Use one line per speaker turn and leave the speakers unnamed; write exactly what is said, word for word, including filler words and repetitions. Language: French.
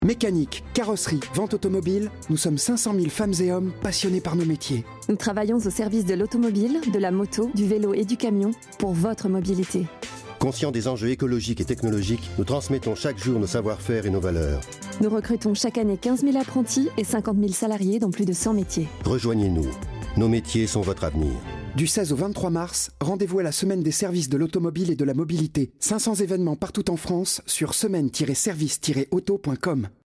Mécanique, carrosserie, vente automobile, nous sommes cinq cent mille femmes et hommes passionnés par nos métiers.
Nous travaillons au service de l'automobile, de la moto, du vélo et du camion pour votre mobilité.
Conscients des enjeux écologiques et technologiques, nous transmettons chaque jour nos savoir-faire et nos valeurs.
Nous recrutons chaque année quinze mille apprentis et cinquante mille salariés dans plus de cent métiers.
Rejoignez-nous. Nos métiers sont votre avenir.
Du seize au vingt-trois mars, rendez-vous à la Semaine des services de l'automobile et de la mobilité. cinq cents événements partout en France sur semaine tiret service tiret auto point com.